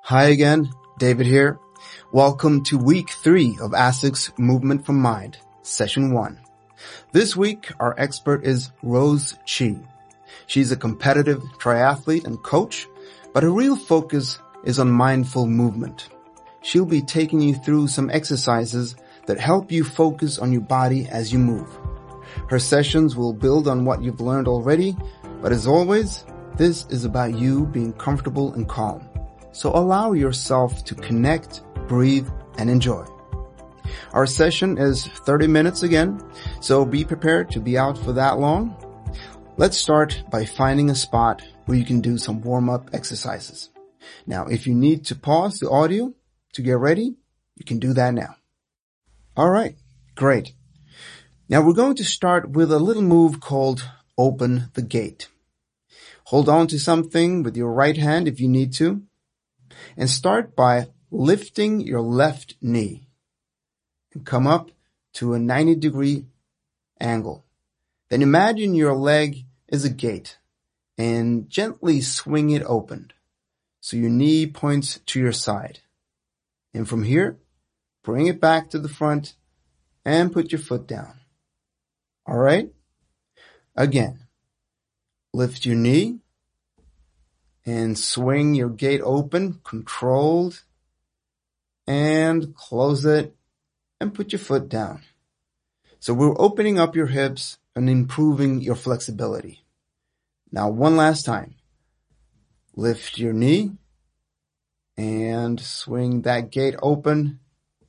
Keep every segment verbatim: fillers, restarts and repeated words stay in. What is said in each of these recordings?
Hi again, David here. Welcome to week three of ASICS Movement from Mind, session one. This week, our expert is Rose Chi. She's a competitive triathlete and coach, but her real focus is on mindful movement. She'll be taking you through some exercises that help you focus on your body as you move. Her sessions will build on what you've learned already, but as always, this is about you being comfortable and calm. So allow yourself to connect, breathe, and enjoy. Our session is thirty minutes again, so be prepared to be out for that long. Let's start by finding a spot where you can do some warm-up exercises. Now, if you need to pause the audio to get ready, you can do that now. Alright, great. Now we're going to start with a little move called Open the Gate. Hold on to something with your right hand if you need to. And start by lifting your left knee and come up to a ninety degree angle. Then imagine your leg is a gate and gently swing it open so your knee points to your side. And from here, bring it back to the front and put your foot down. Alright? Again, lift your knee and swing your gate open, controlled, and close it and put your foot down. So we're opening up your hips and improving your flexibility. Now one last time. Lift your knee and swing that gate open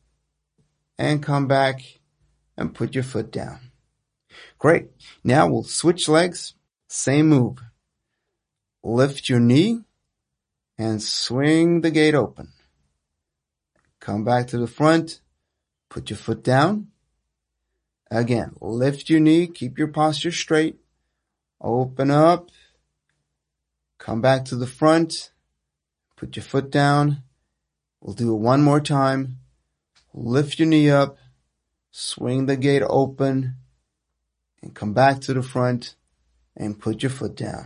and come back and put your foot down. Great. Now we'll switch legs. Same move. Lift your knee and swing the gate open. Come back to the front. Put your foot down. Again, lift your knee. Keep your posture straight. Open up. Come back to the front. Put your foot down. We'll do it one more time. Lift your knee up. Swing the gate open. And come back to the front and put your foot down.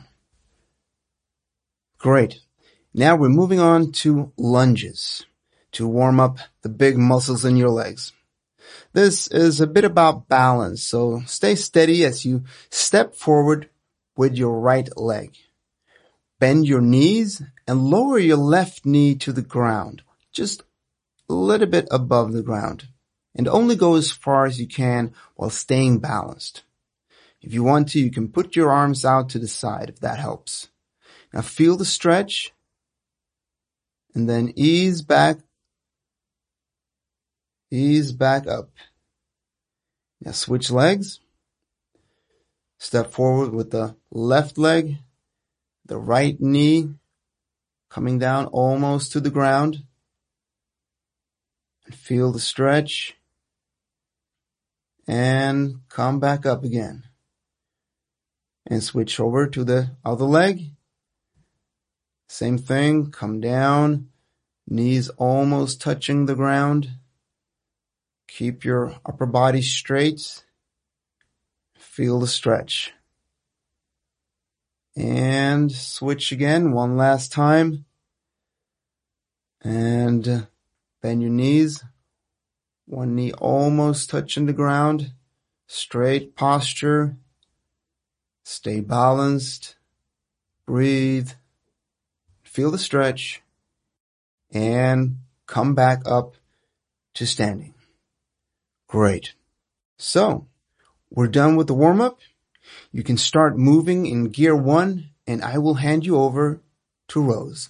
Great. Now we're moving on to lunges to warm up the big muscles in your legs. This is a bit about balance, so stay steady as you step forward with your right leg. Bend your knees and lower your left knee to the ground, just a little bit above the ground, and only go as far as you can while staying balanced. If you want to, you can put your arms out to the side if that helps. Now feel the stretch and then ease back, ease back up. Now switch legs. Step forward with the left leg, the right knee coming down almost to the ground. And feel the stretch and come back up again. And switch over to the other leg. Same thing, come down, knees almost touching the ground. Keep your upper body straight. Feel the stretch. And switch again, one last time. And bend your knees. One knee almost touching the ground. Straight posture. Stay balanced. Breathe. Feel the stretch and come back up to standing. Great. So, we're done with the warm-up. You can start moving in gear one and I will hand you over to Rose.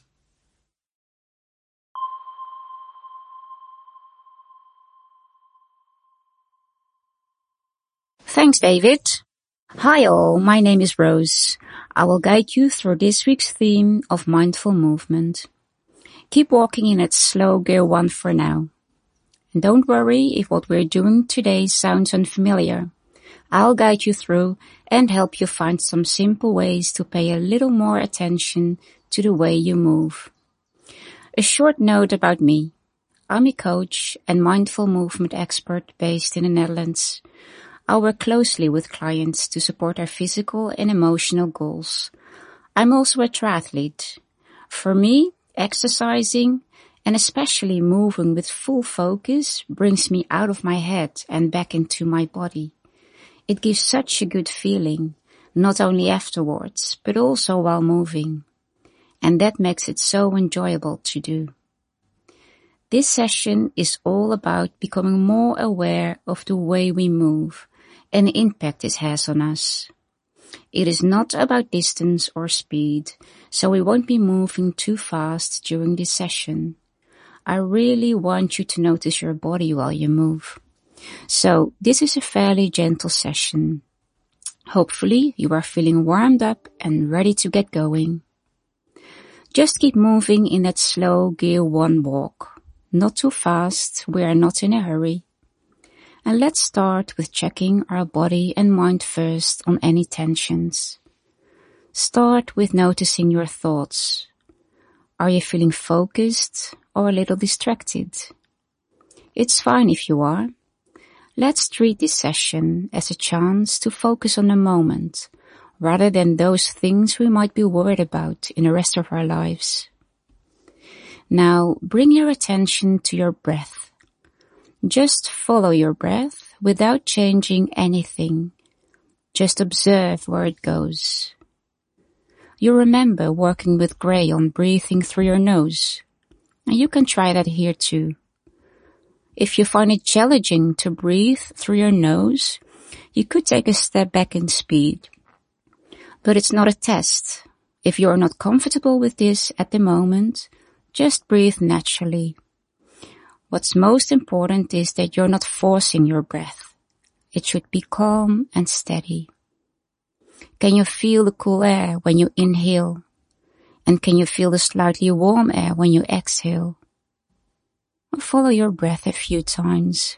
Thanks, David. Hi all, my name is Rose. I will guide you through this week's theme of mindful movement. Keep walking in its slow gear one for now. And don't worry if what we're doing today sounds unfamiliar. I'll guide you through and help you find some simple ways to pay a little more attention to the way you move. A short note about me. I'm a coach and mindful movement expert based in the Netherlands. I work closely with clients to support their physical and emotional goals. I'm also a triathlete. For me, exercising And especially moving with full focus brings me out of my head and back into my body. It gives such a good feeling, not only afterwards, but also while moving. And that makes it so enjoyable to do. This session is all about becoming more aware of the way we move and the impact it has on us. It is not about distance or speed, so we won't be moving too fast during this session. I really want you to notice your body while you move. So this is a fairly gentle session. Hopefully you are feeling warmed up and ready to get going. Just keep moving in that slow gear one walk. Not too fast, we are not in a hurry. And let's start with checking our body and mind first on any tensions. Start with noticing your thoughts. Are you feeling focused or a little distracted? It's fine if you are. Let's treat this session as a chance to focus on the moment, rather than those things we might be worried about in the rest of our lives. Now, bring your attention to your breath. Just follow your breath without changing anything. Just observe where it goes. You remember working with Gray on breathing through your nose, and you can try that here too. If you find it challenging to breathe through your nose, you could take a step back in speed. But it's not a test. If you're not comfortable with this at the moment, just breathe naturally. What's most important is that you're not forcing your breath. It should be calm and steady. Can you feel the cool air when you inhale? And can you feel the slightly warm air when you exhale? Follow your breath a few times.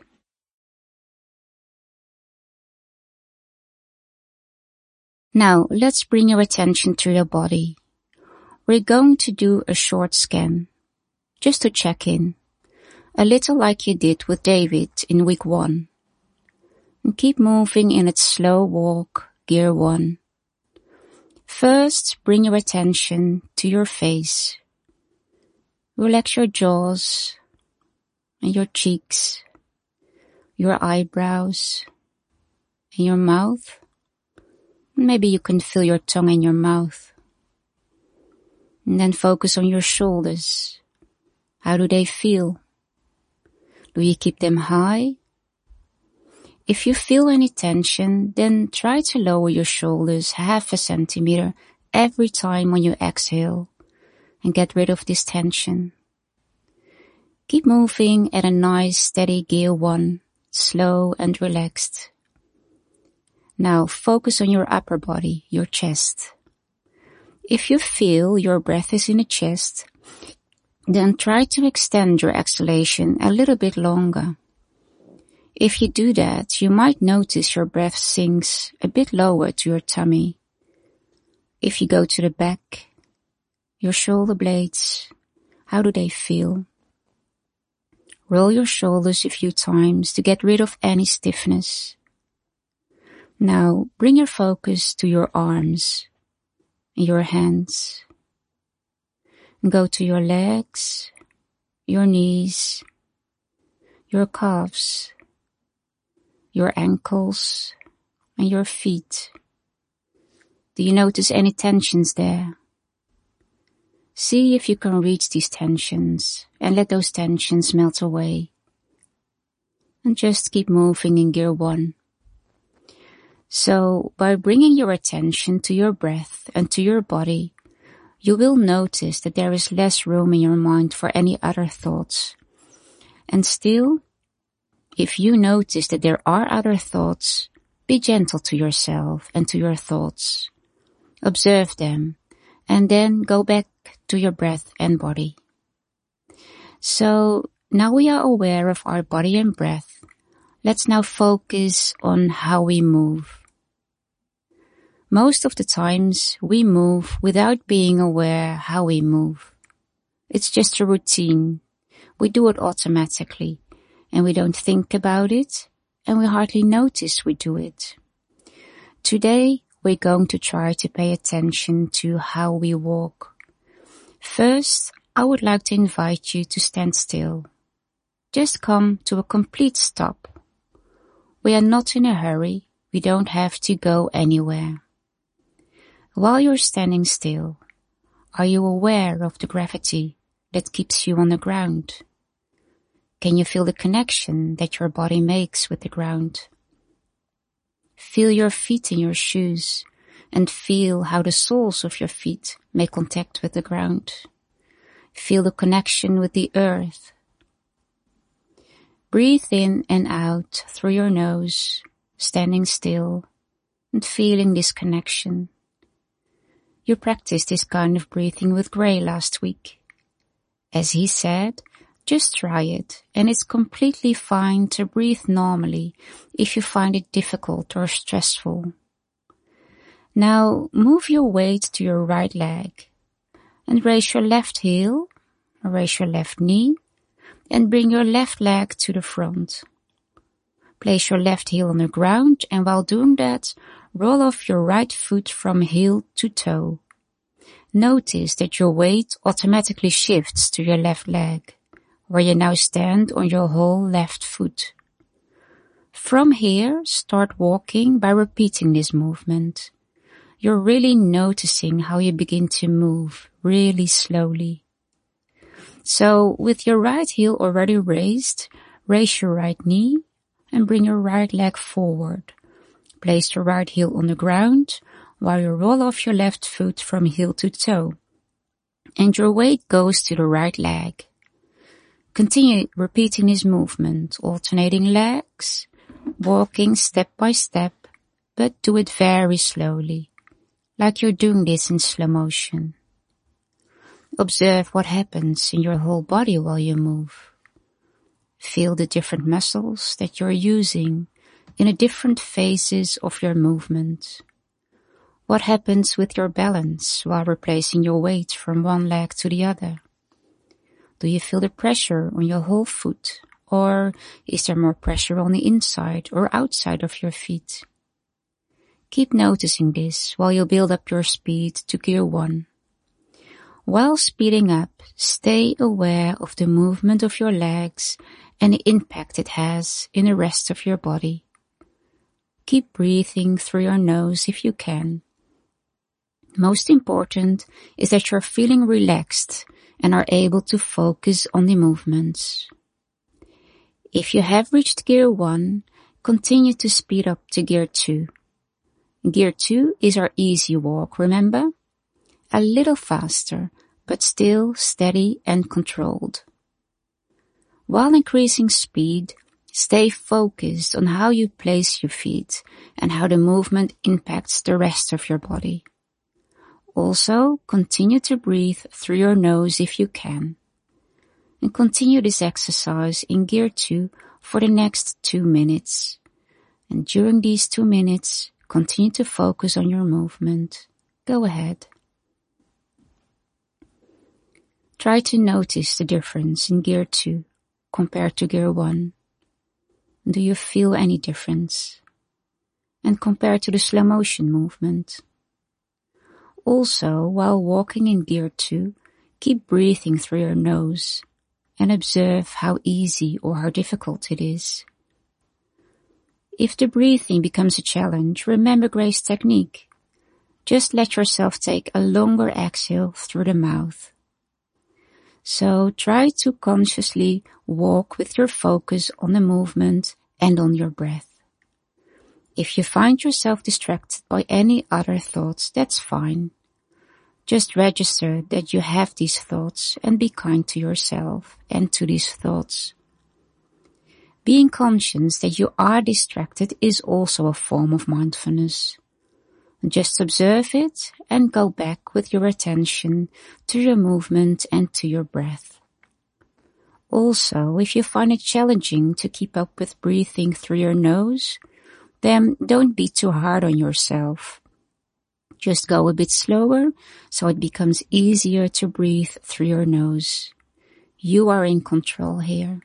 Now, let's bring your attention to your body. We're going to do a short scan, just to check in, a little like you did with David in week one. And keep moving in its slow walk, gear one. First, bring your attention to your face. Relax your jaws and your cheeks, your eyebrows, and your mouth. Maybe you can feel your tongue in your mouth. And then focus on your shoulders. How do they feel? Do you keep them high? If you feel any tension, then try to lower your shoulders half a centimeter every time when you exhale and get rid of this tension. Keep moving at a nice steady gear one, slow and relaxed. Now focus on your upper body, your chest. If you feel your breath is in the chest, then try to extend your exhalation a little bit longer. If you do that, you might notice your breath sinks a bit lower to your tummy. If you go to the back, your shoulder blades, how do they feel? Roll your shoulders a few times to get rid of any stiffness. Now bring your focus to your arms and your hands. And go to your legs, your knees, your calves, your ankles, and your feet. Do you notice any tensions there? See if you can reach these tensions and let those tensions melt away. And just keep moving in gear one. So by bringing your attention to your breath and to your body, you will notice that there is less room in your mind for any other thoughts. And still, if you notice that there are other thoughts, be gentle to yourself and to your thoughts. Observe them, and then go back to your breath and body. So now we are aware of our body and breath. Let's now focus on how we move. Most of the times we move without being aware how we move. It's just a routine. We do it automatically, and we don't think about it, and we hardly notice we do it. Today, we're going to try to pay attention to how we walk. First, I would like to invite you to stand still. Just come to a complete stop. We are not in a hurry. We don't have to go anywhere. While you're standing still, are you aware of the gravity that keeps you on the ground? Can you feel the connection that your body makes with the ground? Feel your feet in your shoes and feel how the soles of your feet make contact with the ground. Feel the connection with the earth. Breathe in and out through your nose, standing still and feeling this connection. You practiced this kind of breathing with Gray last week. As he said, just try it, and it's completely fine to breathe normally if you find it difficult or stressful. Now move your weight to your right leg and raise your left heel, raise your left knee, and bring your left leg to the front. Place your left heel on the ground, and while doing that, roll off your right foot from heel to toe. Notice that your weight automatically shifts to your left leg, where you now stand on your whole left foot. From here, start walking by repeating this movement. You're really noticing how you begin to move really slowly. So, with your right heel already raised, raise your right knee and bring your right leg forward. Place your right heel on the ground while you roll off your left foot from heel to toe. And your weight goes to the right leg. Continue repeating this movement, alternating legs, walking step by step, but do it very slowly, like you're doing this in slow motion. Observe what happens in your whole body while you move. Feel the different muscles that you're using in the different phases of your movement. What happens with your balance while replacing your weight from one leg to the other? Do you feel the pressure on your whole foot, or is there more pressure on the inside or outside of your feet? Keep noticing this while you build up your speed to gear one. While speeding up, stay aware of the movement of your legs and the impact it has in the rest of your body. Keep breathing through your nose if you can. Most important is that you're feeling relaxed and are able to focus on the movements. If you have reached gear one, continue to speed up to gear two. Gear two is our easy walk, remember? A little faster, but still steady and controlled. While increasing speed, stay focused on how you place your feet and how the movement impacts the rest of your body. Also, continue to breathe through your nose if you can. And continue this exercise in gear two for the next two minutes. And during these two minutes, continue to focus on your movement. Go ahead. Try to notice the difference in gear two compared to gear one. Do you feel any difference? And compared to the slow motion movement. Also, while walking in gear two, keep breathing through your nose and observe how easy or how difficult it is. If the breathing becomes a challenge, remember Gray's technique. Just let yourself take a longer exhale through the mouth. So try to consciously walk with your focus on the movement and on your breath. If you find yourself distracted by any other thoughts, that's fine. Just register that you have these thoughts and be kind to yourself and to these thoughts. Being conscious that you are distracted is also a form of mindfulness. Just observe it and go back with your attention to your movement and to your breath. Also, if you find it challenging to keep up with breathing through your nose, then don't be too hard on yourself. Just go a bit slower so it becomes easier to breathe through your nose. You are in control here.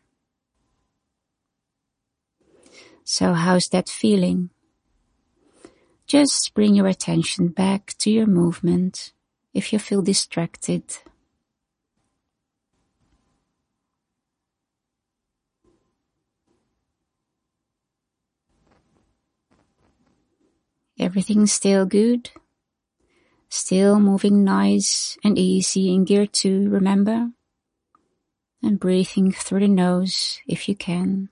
So how's that feeling? Just bring your attention back to your movement if you feel distracted. Everything still good? Still moving nice and easy in gear two, remember? And breathing through the nose if you can.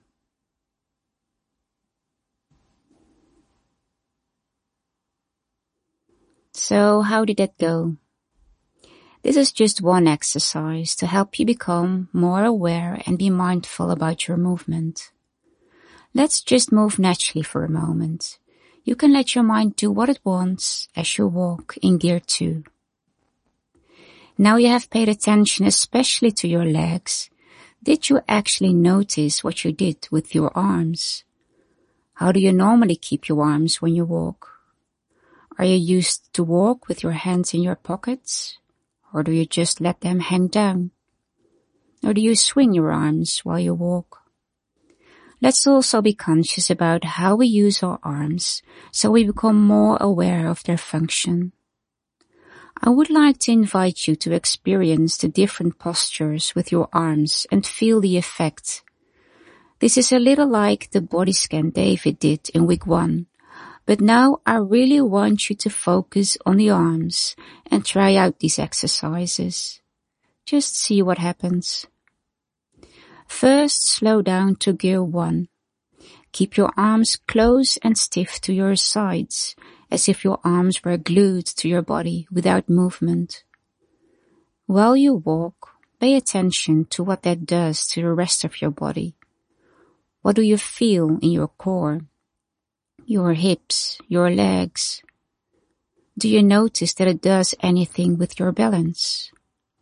So how did that go? This is just one exercise to help you become more aware and be mindful about your movement. Let's just move naturally for a moment. You can let your mind do what it wants as you walk in gear two. Now you have paid attention especially to your legs. Did you actually notice what you did with your arms? How do you normally keep your arms when you walk? Are you used to walk with your hands in your pockets? Or do you just let them hang down? Or do you swing your arms while you walk? Let's also be conscious about how we use our arms so we become more aware of their function. I would like to invite you to experience the different postures with your arms and feel the effect. This is a little like the body scan David did in week one, but now I really want you to focus on the arms and try out these exercises. Just see what happens. First, slow down to gear one. Keep your arms close and stiff to your sides, as if your arms were glued to your body without movement. While you walk, pay attention to what that does to the rest of your body. What do you feel in your core, your hips, your legs? Do you notice that it does anything with your balance?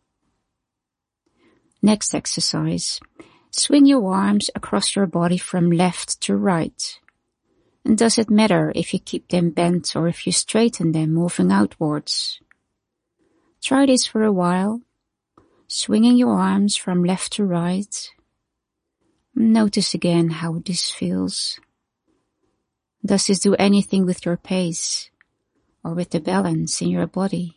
Next exercise. Swing your arms across your body from left to right. And does it matter if you keep them bent or if you straighten them moving outwards? Try this for a while, swinging your arms from left to right. Notice again how this feels. Does this do anything with your pace or with the balance in your body?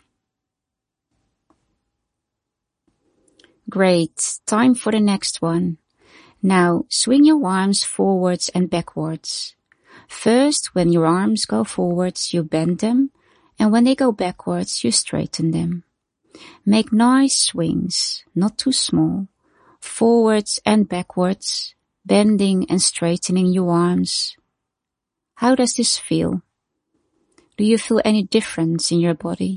Great, time for the next one. Now, swing your arms forwards and backwards. First, when your arms go forwards, you bend them, and when they go backwards, you straighten them. Make nice swings, not too small, forwards and backwards, bending and straightening your arms. How does this feel? Do you feel any difference in your body?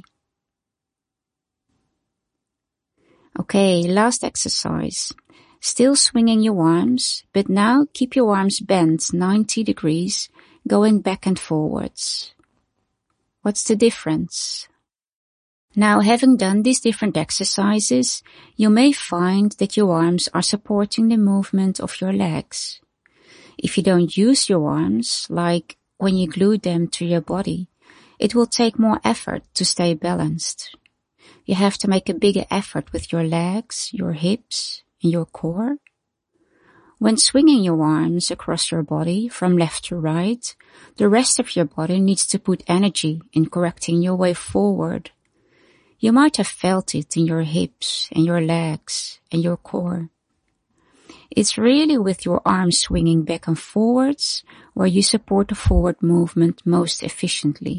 Okay, last exercise. Still swinging your arms, but now keep your arms bent ninety degrees, going back and forwards. What's the difference? Now, having done these different exercises, you may find that your arms are supporting the movement of your legs. If you don't use your arms, like when you glue them to your body, it will take more effort to stay balanced. You have to make a bigger effort with your legs, your hips, and your core. When swinging your arms across your body from left to right, the rest of your body needs to put energy in correcting your way forward. You might have felt it in your hips and your legs and your core. It's really with your arms swinging back and forwards where you support the forward movement most efficiently.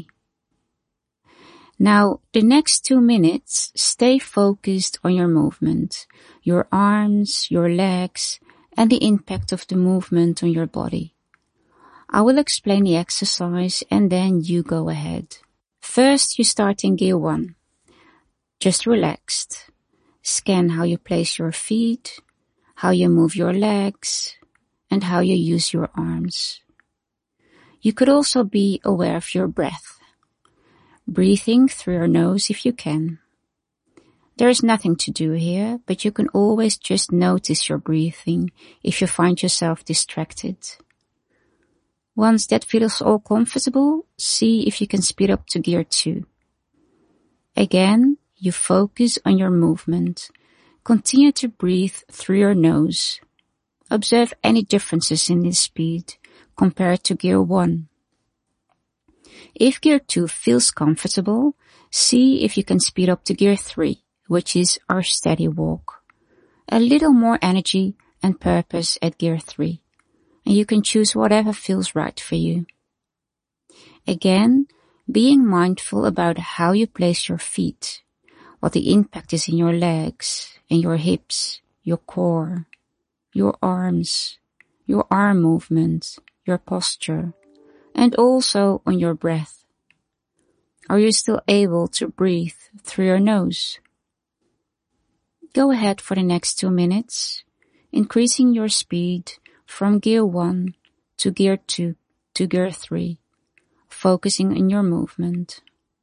Now, the next two minutes, stay focused on your movement, your arms, your legs, and the impact of the movement on your body. I will explain the exercise and then you go ahead. First, you start in gear one. Just relaxed. Scan how you place your feet, how you move your legs, and how you use your arms. You could also be aware of your breath. Breathing through your nose if you can. There is nothing to do here, but you can always just notice your breathing if you find yourself distracted. Once that feels all comfortable, see if you can speed up to gear two. Again, you focus on your movement. Continue to breathe through your nose. Observe any differences in this speed compared to gear one. If gear two feels comfortable, see if you can speed up to gear three, which is our steady walk. A little more energy and purpose at gear three, and you can choose whatever feels right for you. Again, being mindful about how you place your feet, what the impact is in your legs, in your hips, your core, your arms, your arm movement, your posture, and also on your breath. Are you still able to breathe through your nose? Go ahead for the next two minutes, increasing your speed from gear one to gear two to gear three, focusing on your movement.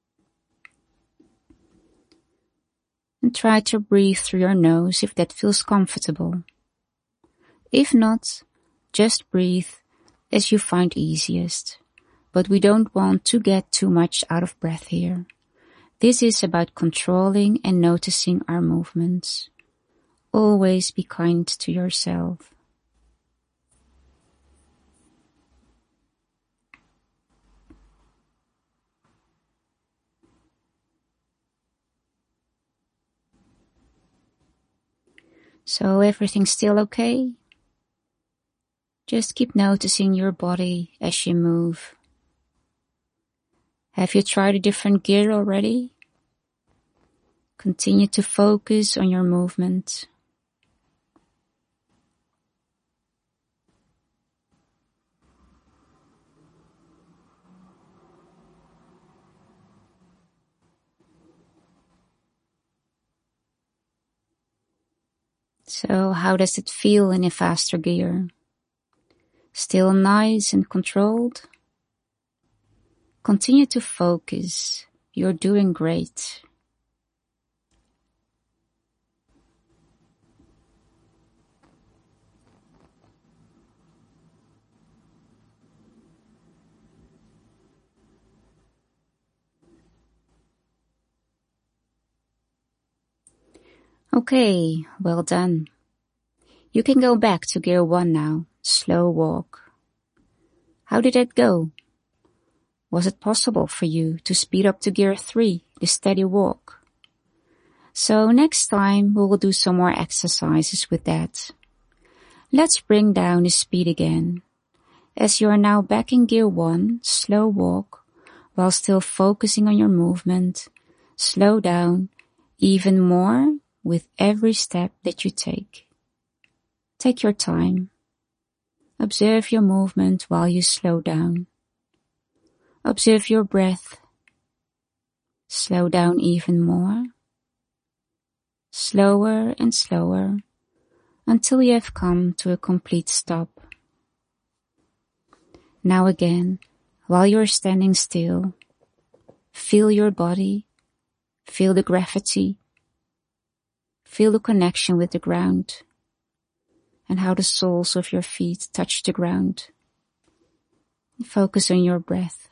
And try to breathe through your nose if that feels comfortable. If not, just breathe as you find easiest. But we don't want to get too much out of breath here. This is about controlling and noticing our movements. Always be kind to yourself. So everything's still okay? Just keep noticing your body as you move. Have you tried a different gear already? Continue to focus on your movement. So how does it feel in a faster gear? Still nice and controlled? Continue to focus. You're doing great. Okay, well done. You can go back to gear one now, slow walk. How did that go? Was it possible for you to speed up to gear three, the steady walk? So next time we will do some more exercises with that. Let's bring down the speed again. As you are now back in gear one, slow walk, while still focusing on your movement, slow down even more with every step that you take. Take your time. Observe your movement while you slow down. Observe your breath. Slow down even more. Slower and slower until you have come to a complete stop. Now again, while you're standing still, feel your body, feel the gravity, feel the connection with the ground, and how the soles of your feet touch the ground. Focus on your breath.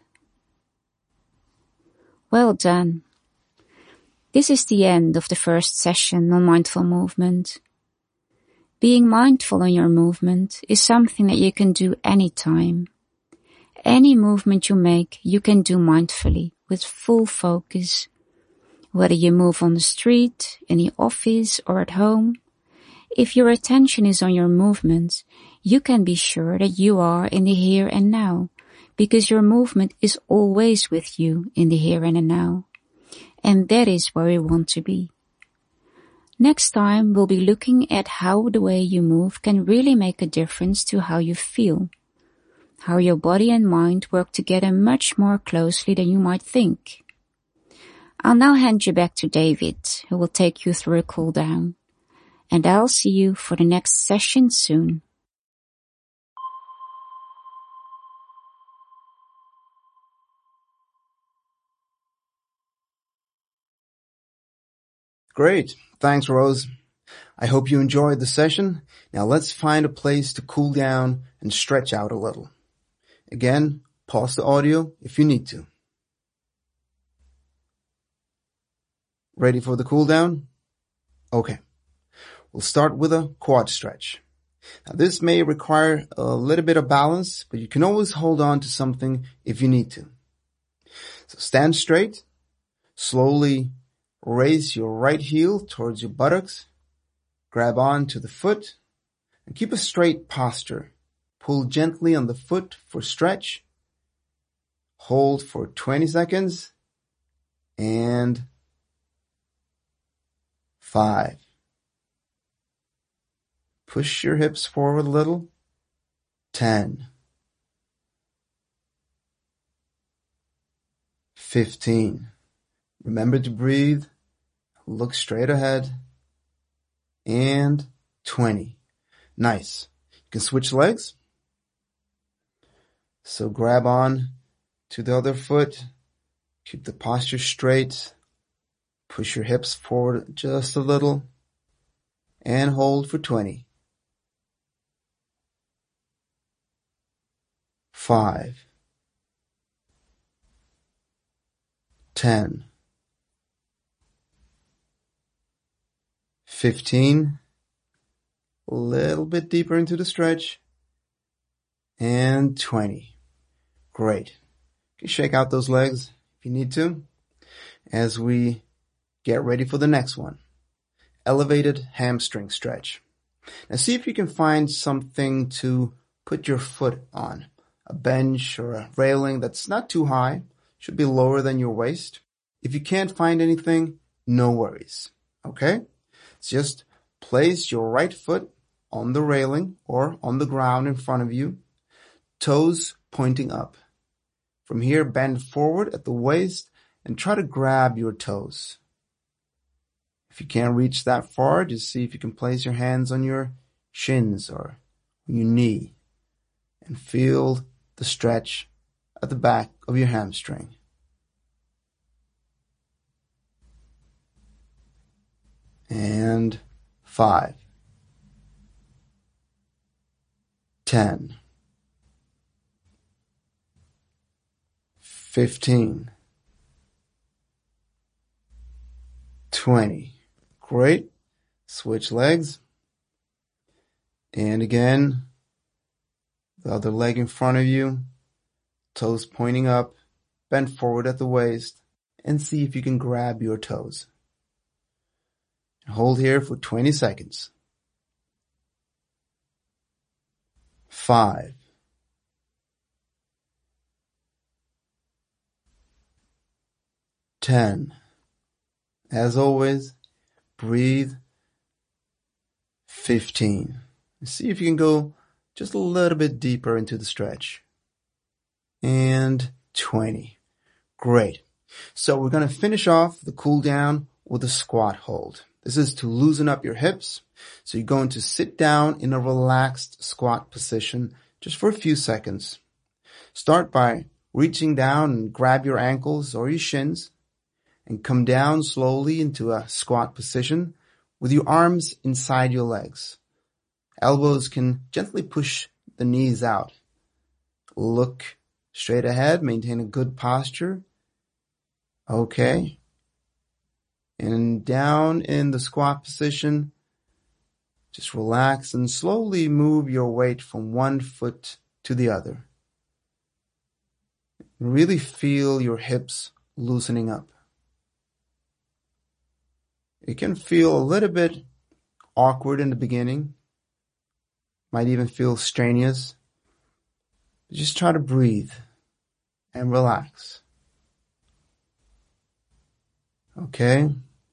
Well done. This is the end of the first session on mindful movement. Being mindful on your movement is something that you can do anytime. Any movement you make, you can do mindfully with full focus. Whether you move on the street, in the office, or at home, if your attention is on your movement, you can be sure that you are in the here and now, because your movement is always with you in the here and the now. And that is where we want to be. Next time, we'll be looking at how the way you move can really make a difference to how you feel, how your body and mind work together much more closely than you might think. I'll now hand you back to David, who will take you through a cool down. And I'll see you for the next session soon. Great. Thanks, Rose. I hope you enjoyed the session. Now let's find a place to cool down and stretch out a little. Again, pause the audio if you need to. Ready for the cool down? Okay. We'll start with a quad stretch. Now this may require a little bit of balance, but you can always hold on to something if you need to. So stand straight, slowly raise your right heel towards your buttocks, grab on to the foot, and keep a straight posture. Pull gently on the foot for stretch. Hold for twenty seconds. And five. Push your hips forward a little. ten. fifteen. Remember to breathe. Look straight ahead. And twenty. Nice. You can switch legs. So grab on to the other foot. Keep the posture straight. Push your hips forward just a little. And hold for twenty. Five. ten. fifteen. A little bit deeper into the stretch. And twenty. Great. You can shake out those legs if you need to as we get ready for the next one. Elevated hamstring stretch. Now see if you can find something to put your foot on. A bench or a railing that's not too high. Should be lower than your waist. If you can't find anything, no worries. Okay? Just place your right foot on the railing or on the ground in front of you. Toes pointing up. From here, bend forward at the waist and try to grab your toes. If you can't reach that far, just see if you can place your hands on your shins or on your knee and feel the stretch at the back of your hamstring. And five. Ten. Fifteen. Twenty. Great. Switch legs. And again, the other leg in front of you, toes pointing up, bend forward at the waist, and see if you can grab your toes. Hold here for twenty seconds. Five. Ten. As always, breathe. Fifteen. See if you can go just a little bit deeper into the stretch. And twenty. Great. So we're going to finish off the cool down with a squat hold. This is to loosen up your hips. So you're going to sit down in a relaxed squat position just for a few seconds. Start by reaching down and grab your ankles or your shins and come down slowly into a squat position with your arms inside your legs. Elbows can gently push the knees out. Look straight ahead, maintain a good posture. Okay. And down in the squat position, just relax and slowly move your weight from one foot to the other. Really feel your hips loosening up. It can feel a little bit awkward in the beginning. Might even feel strenuous. Just try to breathe and relax. Okay.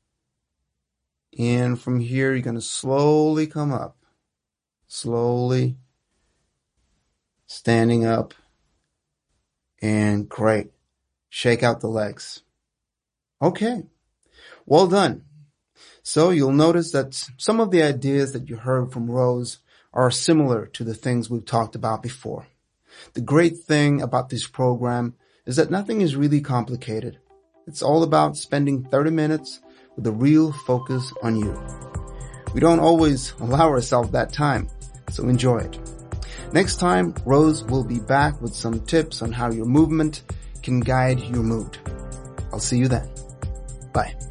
And from here, you're going to slowly come up. Slowly. Standing up. And great. Shake out the legs. Okay. Well done. So you'll notice that some of the ideas that you heard from Rose are similar to the things we've talked about before. The great thing about this program is that nothing is really complicated. It's all about spending thirty minutes with a real focus on you. We don't always allow ourselves that time, so enjoy it. Next time, Rose will be back with some tips on how your movement can guide your mood. I'll see you then. Bye.